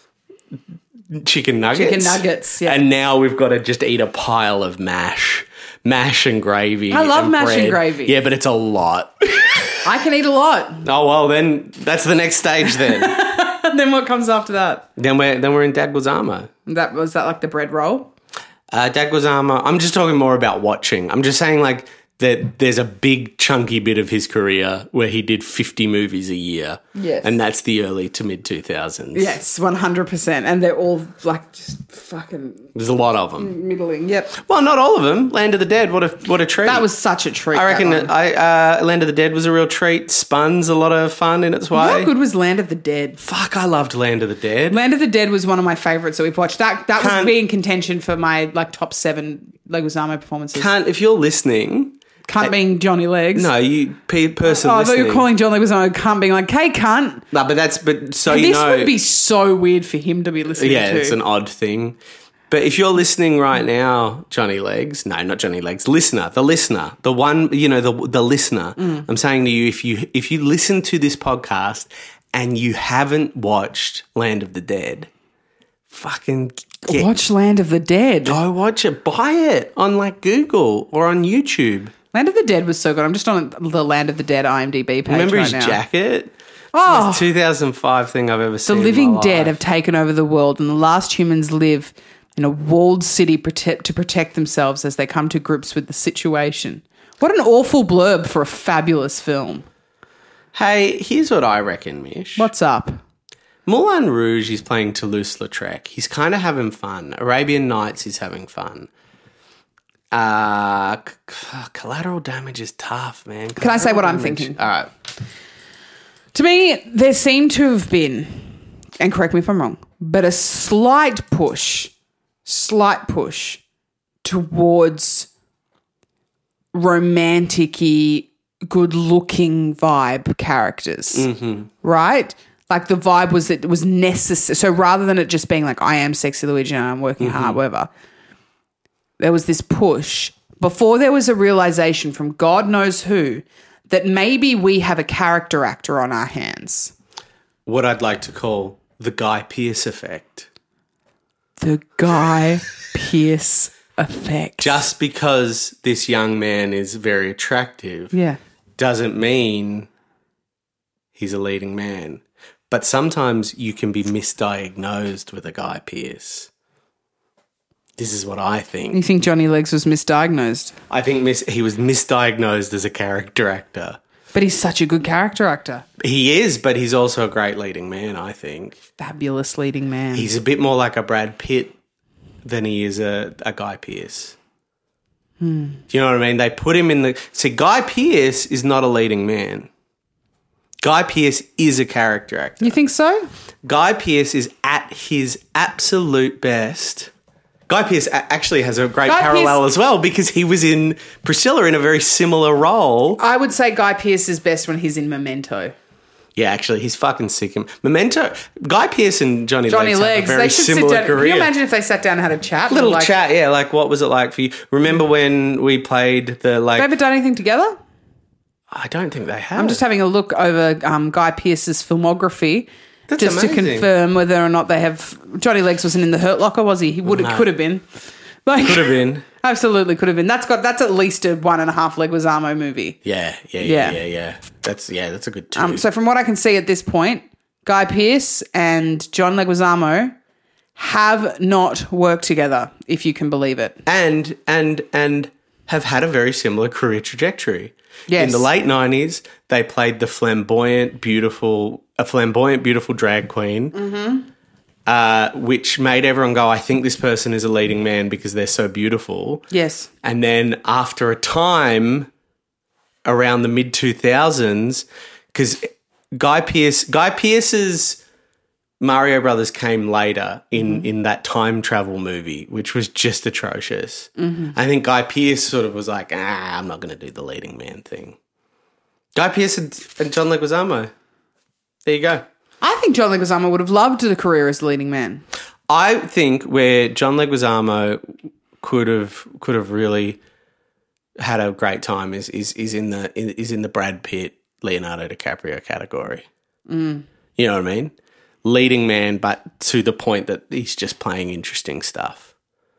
Chicken nuggets. Chicken nuggets, yeah. And now we've got to just eat a pile of mash. Mash and gravy. I love and mash and bread. gravy. Yeah, but it's a lot. I can eat a lot. Oh, well, then that's the next stage then. And then what comes after that? then we're then we're in Dad Guisamo. That was that like the bread roll? Uh, Dad Guisamo, I'm just talking more about watching. I'm just saying like that there's a big chunky bit of his career where he did fifty movies a year. Yes. And that's the early to mid two thousands. Yes, one hundred percent. And they're all like just fucking There's a lot of them. middling. Yep. Well, not all of them. Land of the Dead, what a what a treat. That was such a treat. I reckon that that one. I uh, Land of the Dead was a real treat. Spun's a lot of fun in its way. How good was Land of the Dead? Fuck, I loved Land of the Dead. Land of the Dead was one of my favourites that we've watched. That that Can't- would be in contention for my like top seven Leguizamo performances. Can't, Can't if you're listening. being Johnny Legs. No, you pe- person Oh, I thought listening. you were calling John Leguizamo cunt, being like, "Hey, cunt." No, but that's but so you This know. would be so weird for him to be listening yeah, to. it's an odd thing. But if you're listening right now, Johnny Legs, no, not Johnny Legs, listener, the listener, the one, you know, the the listener. Mm. I'm saying to you, if you if you listen to this podcast and you haven't watched Land of the Dead, fucking get, Watch Land of the Dead. go watch it, buy it on like Google or on YouTube. Land of the Dead was so good. I'm just on the Land of the Dead IMDb page Remember right his now. jacket? Oh, It's the two thousand five thing I've ever the seen. in living my dead life. have taken over the world, and the last humans live in a walled city protect, to protect themselves as they come to grips with the situation. What an awful blurb for a fabulous film. Hey, here's what I reckon, Mish. What's up? Moulin Rouge is playing Toulouse-Lautrec. He's kind of having fun. Arabian Nights is having fun. Uh, c- c- collateral damage is tough, man. Can I say what I'm Collateral damage- thinking? All right. To me, there seemed to have been, and correct me if I'm wrong, but a slight push, slight push towards romantic-y, good-looking vibe characters, right? Like the vibe was that it was necessary. So rather than it just being like, I am sexy Luigi and I'm working hard, whatever, there was this push before there was a realization from God knows who that maybe we have a character actor on our hands. What I'd like to call the Guy Pearce effect. The Guy Pearce effect. Just because this young man is very attractive yeah. doesn't mean he's a leading man. But sometimes you can be misdiagnosed with a Guy Pearce. This is what I think. You think Johnny Legs was misdiagnosed? I think mis- he was misdiagnosed as a character actor. But he's such a good character actor. He is, but he's also a great leading man, I think. Fabulous leading man. He's a bit more like a Brad Pitt than he is a, a Guy Pearce. Hmm. Do you know what I mean? They put him in the... See, Guy Pearce is not a leading man. Guy Pearce is a character actor. You think so? Guy Pearce is at his absolute best. Guy Pearce a- actually has a great Guy parallel Pearce- as well because he was in Priscilla in a very similar role. I would say Guy Pearce is best when he's in Memento. Yeah, actually, he's fucking sick. Memento, Guy Pearce and Johnny, Johnny Legs, Legs. have a very They should sit similar down. career. Can you imagine if they sat down and had a chat? Little like, chat, yeah. Like, what was it like for you? Remember when we played the like? They ever done anything together? I don't think they have. I'm just having a look over um, Guy Pearce's filmography. That's just amazing. to confirm whether or not they have. Johnny Legs wasn't in the Hurt Locker, was he? He would No. could have been. Like, Could have been. Absolutely could have been. That's got that's at least a one and a half Leguizamo movie. Yeah, yeah, Yeah. yeah, yeah, yeah. That's yeah, that's a good two. Um, so from what I can see at this point, Guy Pearce and John Leguizamo have not worked together, if you can believe it. and and and have had a very similar career trajectory. Yes. In the late nineties, they played the flamboyant, beautiful, a flamboyant, beautiful drag queen, mm-hmm. uh, which made everyone go, "I think this person is a leading man because they're so beautiful." Yes. And then after a time, around the mid two thousands, because Guy Pearce, Guy Pearce's Mario Brothers came later in, mm-hmm. in that time travel movie, which was just atrocious. Mm-hmm. I think Guy Pearce sort of was like, ah, I'm not going to do the leading man thing. Guy Pearce and, and John Leguizamo. There you go. I think John Leguizamo would have loved the career as leading man. I think where John Leguizamo could have could have really had a great time is is is in the is in the Brad Pitt, Leonardo DiCaprio category. Mm. You know what I mean? Leading man, but to the point that he's just playing interesting stuff.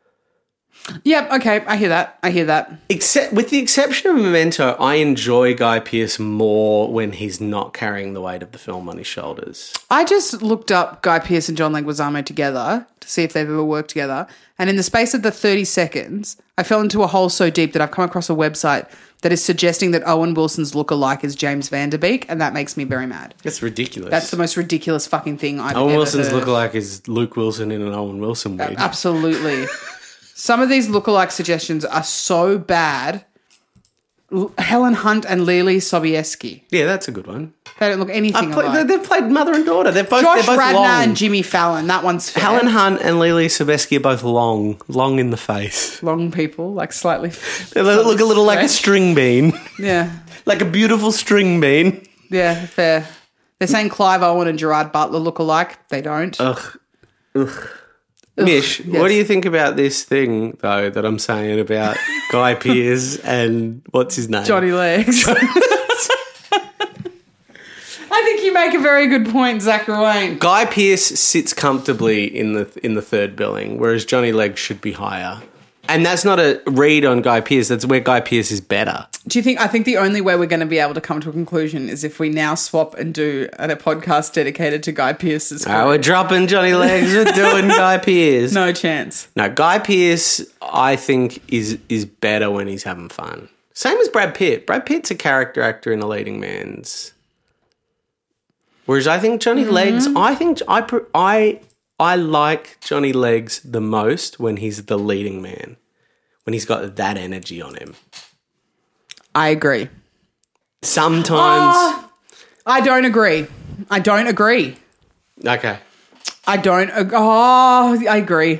Yep, okay, I hear that. I hear that. Except with the exception of Memento, I enjoy Guy Pearce more when he's not carrying the weight of the film on his shoulders. I just looked up Guy Pearce and John Leguizamo together to see if they've ever worked together. And in the space of the thirty seconds, I fell into a hole so deep that I've come across a website that is suggesting that Owen Wilson's lookalike is James Van Der Beek, and that makes me very mad. That's ridiculous. That's the most ridiculous fucking thing I've Owen ever Wilson's heard. lookalike is Luke Wilson in an Owen Wilson wig. Absolutely. Some of these lookalike suggestions are so bad. L- Helen Hunt and Lily Sobieski. Yeah, that's a good one. They don't look anything I've played, alike. they've played mother and daughter. They're both, Josh they're both Radnor long. and Jimmy Fallon. That one's fair. Helen Hunt and Lily Sobieski are both long, long in the face. Long people, like slightly. They look a little like a stretched. string bean. Yeah. Like a beautiful string bean. Yeah, fair. They're saying Clive Owen and Gerard Butler look alike. They don't. Ugh. Ugh. Mish, yes. what do you think about this thing, though, that I'm saying about Guy Pearce and what's his name? Johnny Legs. I think you make a very good point, Zach Ruane. Guy Pearce sits comfortably in the in the third billing, whereas Johnny Legs should be higher. And that's not a read on Guy Pearce. That's where Guy Pearce is better. Do you think, I think the only way we're going to be able to come to a conclusion is if we now swap and do a podcast dedicated to Guy Pearce's career. Oh, we're dropping Johnny Legs. We're doing Guy Pearce. No chance. No, Guy Pearce, I think, is is better when he's having fun. Same as Brad Pitt. Brad Pitt's a character actor in a leading man's. Whereas I think Johnny mm-hmm. Legs, I think I pr- I I like Johnny Legs the most when he's the leading man, when he's got that energy on him. I agree. Sometimes. Oh, I don't agree. I don't agree. Okay. I don't. Ag- oh, I agree.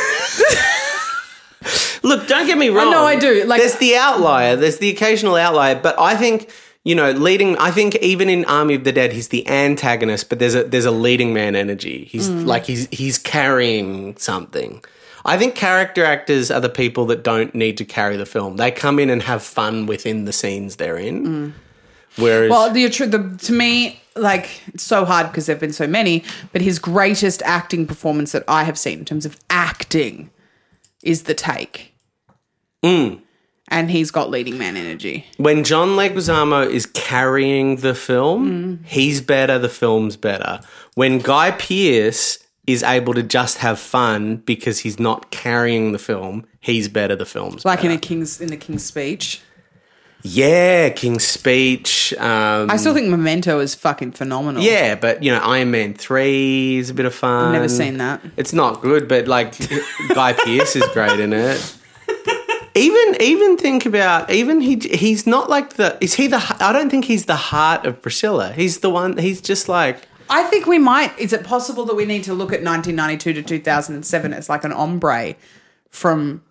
Look, don't get me wrong. no, I do. Like- there's the outlier. There's the occasional outlier. But I think, you know, leading. I think even in Army of the Dead, he's the antagonist. But there's a there's a leading man energy. He's Mm. like he's he's carrying something. I think character actors are the people that don't need to carry the film. They come in and have fun within the scenes they're in. Mm. Whereas, Well, the, the to me, like, it's so hard because there've been so many. But his greatest acting performance that I have seen in terms of acting is The Take. Mm. And he's got leading man energy. when John Leguizamo is carrying the film, Mm. he's better, the film's better. When Guy Pearce is able to just have fun because he's not carrying the film, he's better, the film's Like better. in a King's in the King's Speech. Yeah, King's Speech. Um, I still think Memento is fucking phenomenal. Yeah, but, you know, Iron Man three is a bit of fun. I've never seen that. It's not good, but, like, Guy Pearce is great in it. Even even think about, even he he's not like the, is he the, I don't think he's the heart of Priscilla. He's the one, he's just like. I think we might, is it possible that we need to look at nineteen ninety-two to two thousand seven as like an ombre from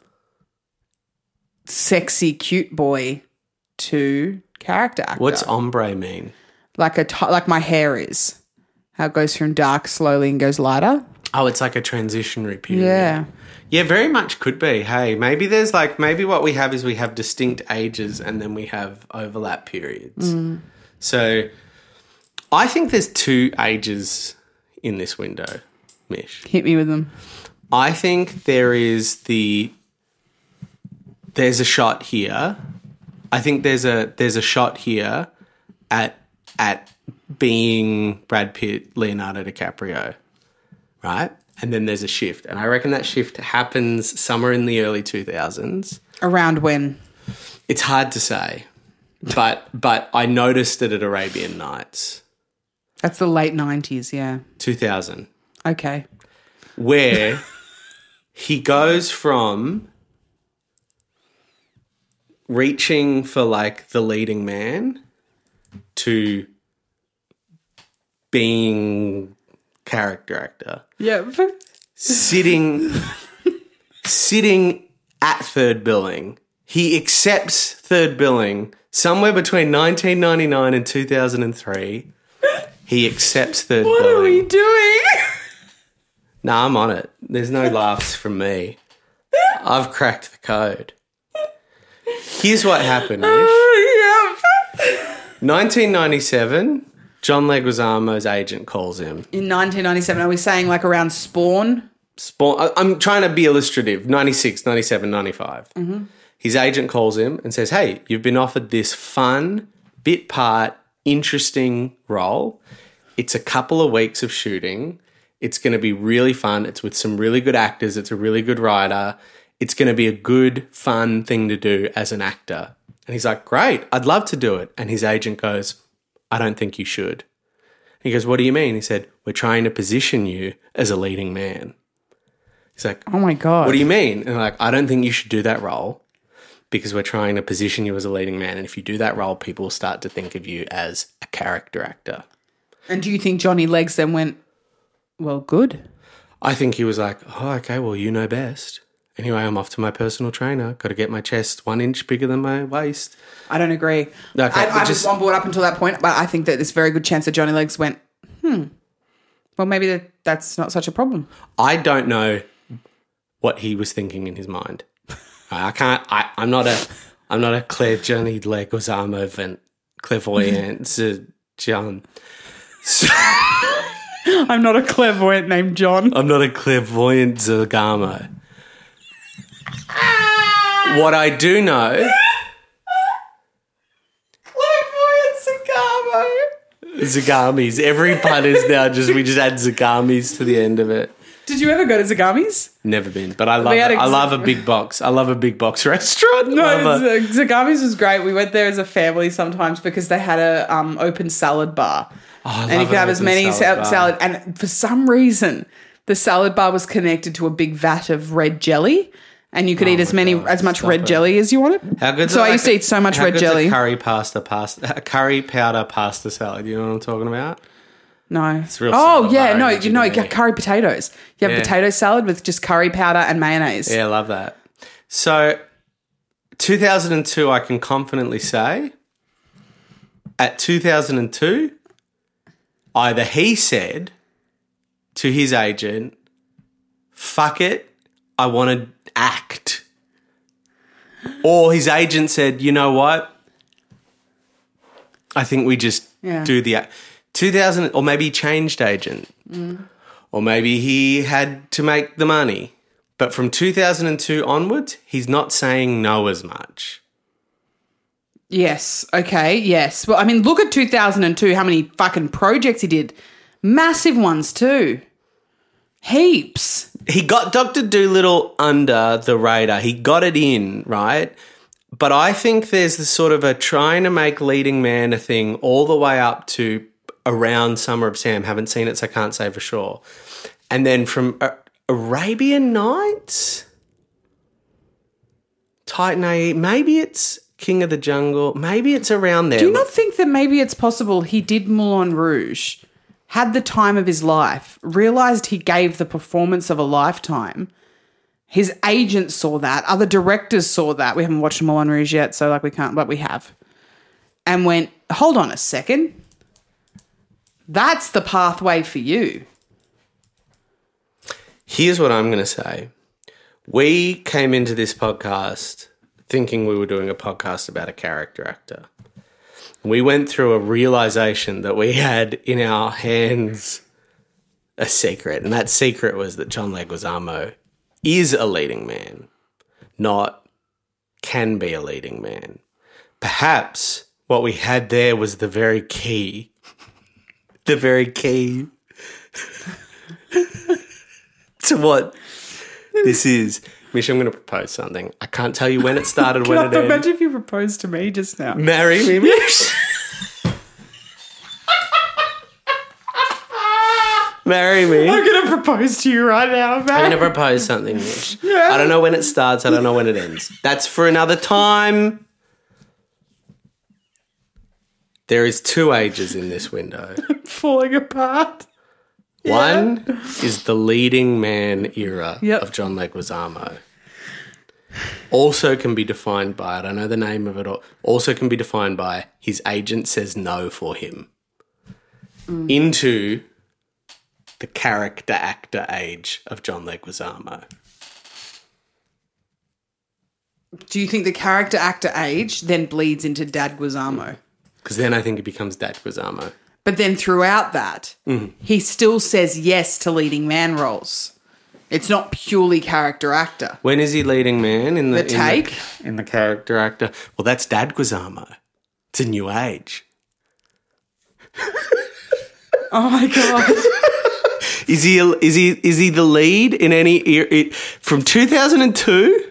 sexy cute boy to character actor? What's ombre mean? Like a t- like my hair is. How it goes from dark slowly and goes lighter. Oh, it's like a transitionary period. Yeah. Yeah, very much could be. Hey, maybe there's like, maybe what we have is we have distinct ages and then we have overlap periods. Mm. So I think there's two ages in this window, Mish. Hit me with them. I think there is the, there's a shot here. I think there's a, there's a shot here at, at being Brad Pitt, Leonardo DiCaprio, right? And then there's a shift. And I reckon that shift happens somewhere in the early two thousands. Around when? It's hard to say. But but I noticed it at Arabian Nights. That's the late nineties, yeah. two thousand. Okay. Where he goes from reaching for like the leading man to being character actor. Yeah. Sitting sitting at third billing. He accepts third billing somewhere between nineteen ninety-nine and two thousand three. He accepts third What billing. are we doing? Nah, I'm on it. There's no laughs from me. I've cracked the code. Here's what happened, Mish. Yeah. nineteen ninety-seven, John Leguizamo's agent calls him. In nineteen ninety-seven, are we saying like around Spawn? Spawn, I- I'm trying to be illustrative. ninety-six, ninety-seven, ninety-five. Mm-hmm. His agent calls him and says, hey, you've been offered this fun, bit part, interesting role. It's a couple of weeks of shooting. It's going to be really fun. It's with some really good actors. It's a really good writer. It's going to be a good, fun thing to do as an actor. And he's like, great, I'd love to do it. And his agent goes, I don't think you should. He goes, what do you mean? He said, we're trying to position you as a leading man. He's like, Oh my God. what do you mean? And I'm like, I don't think you should do that role because we're trying to position you as a leading man. And if you do that role, people will start to think of you as a character actor. And do you think Johnny Legs then went, well, good? I think he was like, oh, okay, well, you know best. Anyway, I'm off to my personal trainer. Got to get my chest one inch bigger than my waist. I don't agree. Okay, I, I but was just- on board up until that point, but I think that there's a very good chance that Johnny Legs went, hmm, well, maybe that, that's not such a problem. I don't know what he was thinking in his mind. I can't. I, I'm not a. I'm not a Claire Johnny Leguizamo vent clairvoyant. so, John. So, I'm not a clairvoyant named John. I'm not a clairvoyant Zagamo. What I do know. Clairvoyant Sagamo. Zagamis. Every pun is now just we just add Zagamis to the end of it. Did you ever go to Zagami's? Never been, but I love. We had it. a- I love a big box. I love a big box restaurant. No, Love a- Z- Zagami's was great. We went there as a family sometimes because they had a um, open salad bar. Oh, I and you love could an have as open many salad salad, bar. salad. And for some reason, the salad bar was connected to a big vat of red jelly. And you could eat as my many God, as much stop red it. jelly as you wanted. How good? So I used to eat so much red jelly. Curry pasta, pasta, a curry powder pasta salad. You know what I'm talking about? No. It's real oh salad yeah, bar no, energy you know, to you me. get curry potatoes. You have Yeah. potato salad with just curry powder and mayonnaise. Yeah, I love that. So, two thousand two, I can confidently say, at two thousand two, either he said to his agent, fuck it, I want to act. Or his agent said, you know what? I think we just Yeah. do the act. two thousand, or maybe he changed agent. Mm. Or maybe he had to make the money. But from two thousand two onwards, he's not saying no as much. Yes. Okay. Yes. Well, I mean, look at two thousand two, how many fucking projects he did. Massive ones too. Heaps. He got Doctor Dolittle under the radar. He got it in, right? but I think there's the sort of a trying to make leading man a thing all the way up to around Summer of Sam. Haven't seen it, so I can't say for sure. And then from uh, Arabian Nights, Titan A E, maybe it's King of the Jungle, maybe it's around there. Do you not think that maybe it's possible he did Moulin Rouge, had the time of his life, realised he gave the performance of a lifetime? His agent saw that. Other directors saw that. We haven't watched Moulin Rouge yet, so like we can't, but we have. And went, hold on a second. That's the pathway for you. Here's what I'm going to say. We came into this podcast thinking we were doing a podcast about a character actor. We went through a realisation that we had in our hands a secret, and that secret was that John Leguizamo is a leading man, not can be a leading man. Perhaps what we had there was the very key, the very key to what this is. Mish, I'm going to propose something. I can't tell you when it started, when it ended. Imagine if you proposed to me just now. Marry me, Mish. Marry me. I'm going to propose to you right now, man. I'm going to propose something, Mish. Yeah. I don't know when it starts. I don't know when it ends. That's for another time. There is two ages in this window. Falling apart. One is the leading man era Yep. of John Leguizamo. Also can be defined by, I don't know the name of it, all, also can be defined by his agent says no for him. Mm. Into the character actor age of John Leguizamo. Do you think the character actor age then bleeds into Dad Guizamo? Because then I think it becomes Dad Guizamo. But then throughout that, mm. he still says yes to leading man roles. It's not purely character actor. When is he leading man? In the, the take? In the, in the character actor. Well, that's Dad Guizamo. It's a new age. Oh, my God. Is he is he is he the lead in any era from two thousand two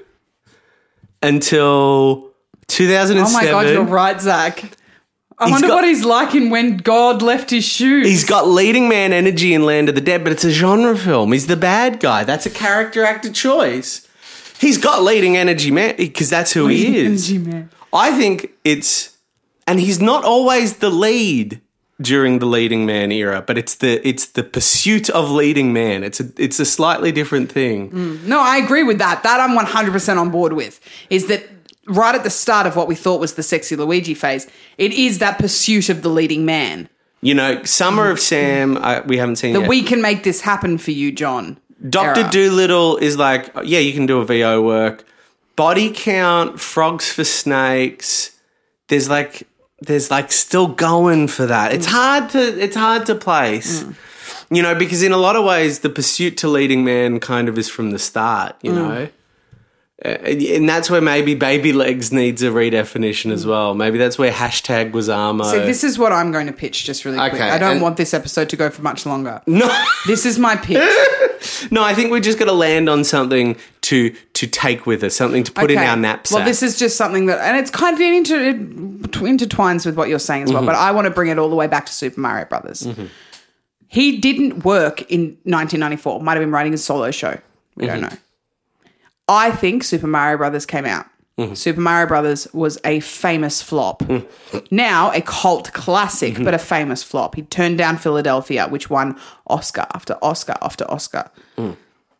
until two thousand seven? Oh my God, you're right, Zach. I He's wonder got, what he's like in When God Left His Shoes. He's got leading man energy in Land of the Dead, but it's a genre film. He's the bad guy. That's a character actor choice. He's got leading energy man because that's who leading he is. Energy man. I think it's, and he's not always the lead during the leading man era, but it's the it's the pursuit of leading man. It's a it's a slightly different thing. Mm. No, I agree with that. That I'm one hundred percent on board with. Is that right at the start of what we thought was the sexy Luigi phase, it is that pursuit of the leading man. You know, Summer of Sam, I, we haven't seen that yet. We can make this happen for you, John. Doctor era. Dolittle is like, yeah, you can do a V O work. Body Count, Frogs for Snakes. There's like, there's like still going for that. It's hard to, it's hard to place. Mm. You know, because in a lot of ways, the pursuit to leading man kind of is from the start, you mm. know. Uh, and that's where maybe Baby Legs needs a redefinition as well. Maybe that's where hashtag Guizamo. So this is what I'm going to pitch just really quick. Okay, I don't and- want this episode to go for much longer. No. This is my pitch. No, I think we're just going to land on something to to take with us, something to put in our knapsack. Well, this is just something that, and it's kind of inter, it intertwines with what you're saying as well, mm-hmm. but I want to bring it all the way back to Super Mario Brothers. Mm-hmm. He didn't work in nineteen ninety-four. Might have been writing a solo show. We mm-hmm. don't know. I think Super Mario Brothers came out. Mm-hmm. Super Mario Brothers was a famous flop. Mm-hmm. Now a cult classic, mm-hmm. but a famous flop. He turned down Philadelphia, which won Oscar after Oscar after Oscar. Mm.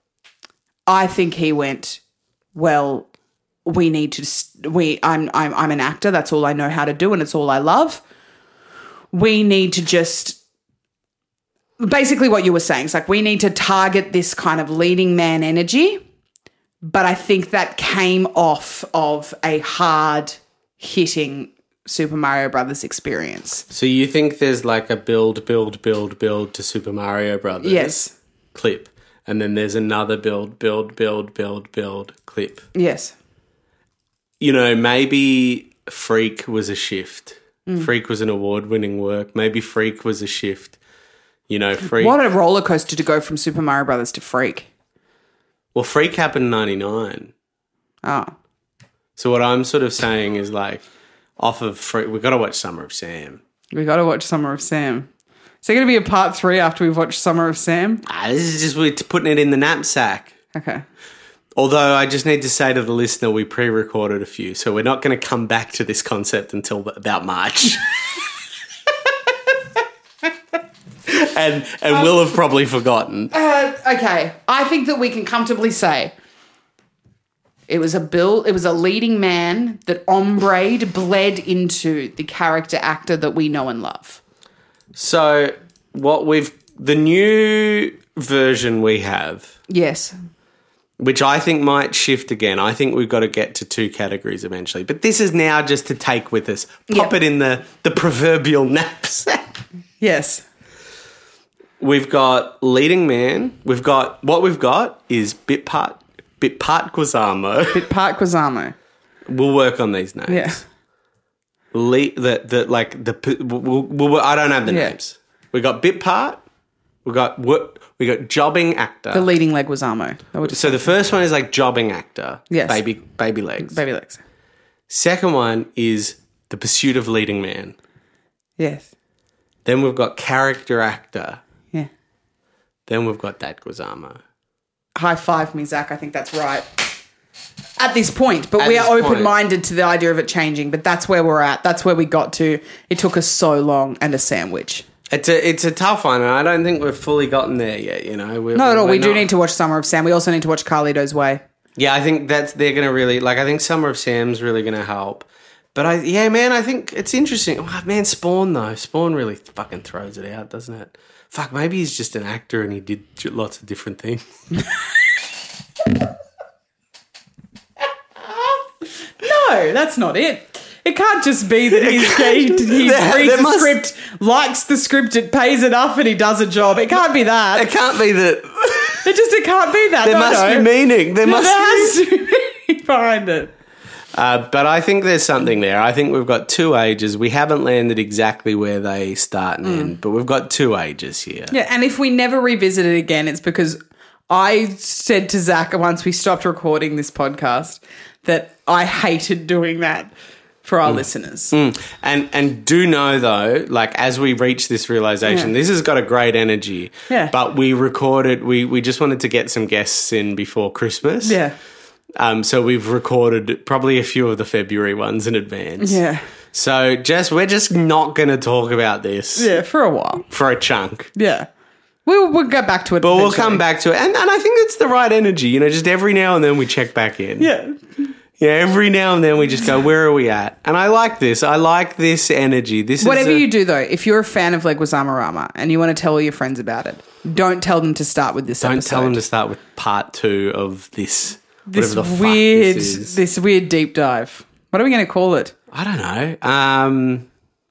I think he went, well, we need to. We, I'm, I'm, I'm an actor. That's all I know how to do, and it's all I love. We need to just. Basically, what you were saying is like we need to target this kind of leading man energy. But I think that came off of a hard-hitting Super Mario Brothers experience. So you think there's like a build, build, build, build to Super Mario Brothers? Yes. Clip. And then there's another build, build, build, build, build, clip. Yes. You know, maybe Freak was a shift. Mm. Freak was an award-winning work. Maybe Freak was a shift. You know, Freak. What a roller coaster to go from Super Mario Brothers to Freak. Well, Freak happened in ninety-nine. Oh. So what I'm sort of saying is like, off of free, we've got to watch Summer of Sam. We got to watch Summer of Sam. Is there going to be a part three after we've watched Summer of Sam? Ah, this is just we're putting it in the knapsack. Okay. Although I just need to say to the listener, we pre-recorded a few, so we're not going to come back to this concept until about March. and and Um, we'll have probably forgotten. Uh, okay. I think that we can comfortably say it was a bill. It was a leading man that ombre'd, bled into the character actor that we know and love. So what we've the new version we have, Yes. which I think might shift again. I think we've got to get to two categories eventually. But this is now just to take with us. Pop Yeah. it in the, the proverbial knapsack. Yes. We've got leading man. We've got what we've got is bit part bit part Guisamo. Bit part Guisamo. We'll work on these names. Yeah. Le- the the like the p- we'll, we'll, I don't have the Yeah. names. We got bit part. We got what we got jobbing actor. The leading leg Guisamo. That would So the first one is like jobbing actor. Yes. Baby baby legs. baby legs. Second one is the pursuit of leading man. Yes. Then we've got character actor. Yeah. Then we've got Dad Guisamo. High five me, Zach. I think that's right. At this point, but At we this are point. open-minded to the idea of it changing, but that's where we're at. That's where we got to. It took us so long and a sandwich. It's a it's a tough one, and I don't think we've fully gotten there yet. You know, we're, Not at all. we're We do not- need to watch Summer of Sam. We also need to watch Carlito's Way. Yeah, I think that's they're going to really like. I think Summer of Sam's really going to help. But I yeah, man, I think it's interesting. Oh, man, Spawn though, Spawn really fucking throws it out, doesn't it? Fuck, maybe he's just an actor and he did j- lots of different things. No, that's not it. It can't just be that he's, he, he There- reads there the must- script, likes the script, it pays enough, and he does a job. It can't be that. It can't be that. It just it can't be that. There no, must no. be meaning. There must There be. has to be meaning behind it. Uh, but I think there's something there. I think we've got two ages. We haven't landed exactly where they start and end, but we've got two ages here. Yeah, and if we never revisit it again, it's because I said to Zach once we stopped recording this podcast that I hated doing that for our listeners. And and do know though, like as we reach this realization, Yeah. this has got a great energy. Yeah. But we recorded. We we just wanted to get some guests in before Christmas. Yeah, Um. So we've recorded probably a few of the February ones in advance. yeah, So just we're just not going to talk about this yeah, for a while. for a chunk. Yeah. We'll, we'll get back to it. But we'll eventually. come back to it. And, and I think it's the right energy. You know, just every now and then we check back in. Yeah. Yeah, every now and then we just go, where are we at? And I like this. I like this energy. This Whatever is a- you do, though, if you're a fan of Leguizamo Rama and you want to tell all your friends about it, don't tell them to start with this Don't episode. tell them to start with part two of this. this whatever the fuck weird, this is. this weird deep dive. What are we going to call it? I don't know. Um,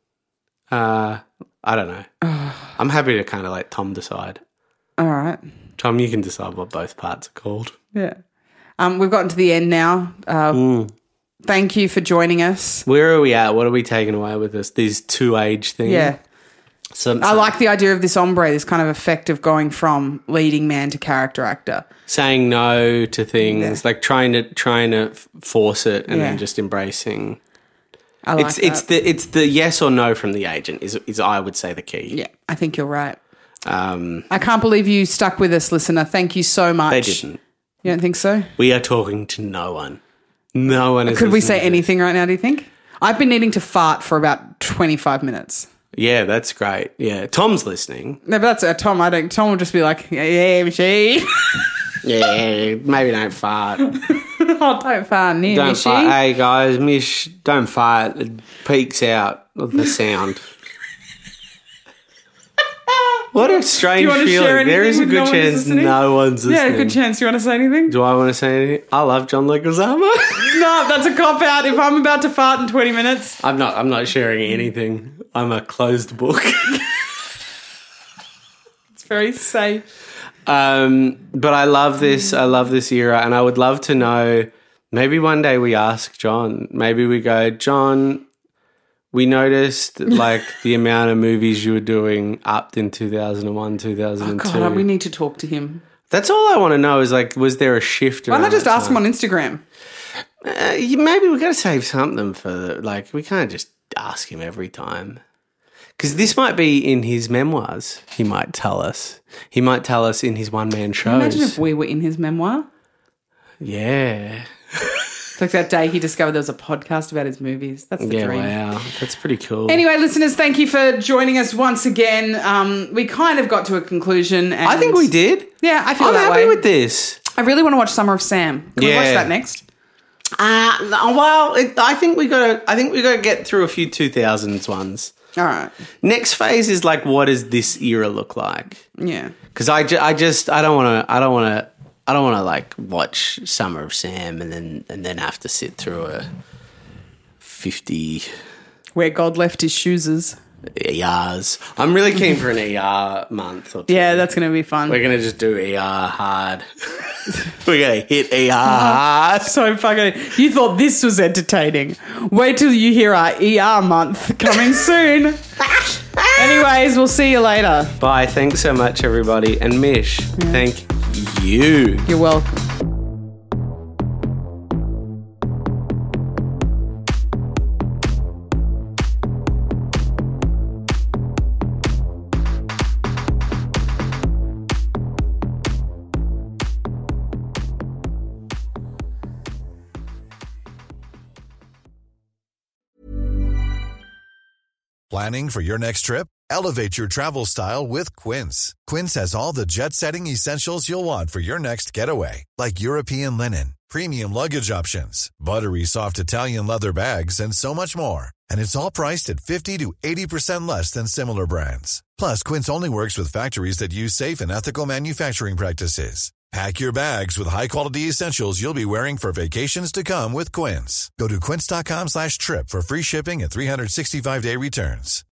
uh, I don't know. I'm happy to kind of let Tom decide. All right. Tom, you can decide what both parts are called. Yeah. Um, we've gotten to the end now. Uh, Mm. Thank you for joining us. Where are we at? What are we taking away with us? These two age things. Yeah. Some, I like the idea of this ombre, this kind of effect of going from leading man to character actor. saying no to things, like trying to trying to f- force it and Yeah. then just embracing. I like It's that. it's the it's the yes or no from the agent is is I would say the key. Yeah, I think you're right. Um, I can't believe you stuck with us, listener. Thank you so much. they didn't. You don't think so? We are talking to no one. No one is. Could we listening say to this. anything right now, do you think? I've been needing to fart for about twenty-five minutes. Yeah, that's great. Yeah, Tom's listening. No, but that's uh, Tom. I don't. Tom will just be like, "Yeah, yeah, machine." Yeah, maybe don't fart. Oh, don't fart near Don't Mishy. fart. Hey guys, Mish, don't fart. It peaks out of the sound. What a strange wanna share feeling. There is a anything good with no one's chance listening? no one's Yeah, listening. good chance. You want to say anything? Do I want to say anything? I love John Leguizamo. No, that's a cop out. If I'm about to fart in twenty minutes, I'm not. I'm not sharing anything. I'm a closed book. it's very safe. um, but I love this. I love this era, and I would love to know. Maybe one day we ask John. Maybe we go, John. We noticed like the amount of movies you were doing upped in two thousand one, two thousand two. God, we need to talk to him. That's all I want to know is like, was there a shift? Why around not just that ask him time? on Instagram? Uh, you- maybe we got to save something for the, like we can't just ask him every time. Because this might be in his memoirs. He might tell us. He might tell us in his one man shows. Imagine if we were in his memoir. Yeah. It's like that day he discovered there was a podcast about his movies. That's the Yeah, dream. wow. That's pretty cool. Anyway, listeners, thank you for joining us once again. Um, we kind of got to a conclusion. And I think we did. Yeah, I feel I'm that happy way. with this. I really want to watch Summer of Sam. Can we watch Yeah. that next? Uh, well, it, I think we got to. I think we got to get through a few two thousands ones. All right. Next phase is like, what does this era look like? Yeah. Because I, ju- I just I don't want to I don't want to I don't want to like watch Summer of Sam and then and then have to sit through a fifty Where God left his shoeses. E Rs. I'm really keen for an E R month or two. Yeah, that's going to be fun. We're gonna just do E R hard. We're gonna hit E R hard. So fucking. You thought this was entertaining. Wait till you hear our E R month coming soon. Anyways, we'll see you later. Bye. Thanks so much, everybody. And Mish, thank you. You're welcome. Planning for your next trip? Elevate your travel style with Quince. Quince has all the jet-setting essentials you'll want for your next getaway, like European linen, premium luggage options, buttery soft Italian leather bags, and so much more. And it's all priced at fifty to eighty percent less than similar brands. Plus, Quince only works with factories that use safe and ethical manufacturing practices. Pack your bags with high-quality essentials you'll be wearing for vacations to come with Quince. Go to quince.com slash trip for free shipping and three sixty-five day returns.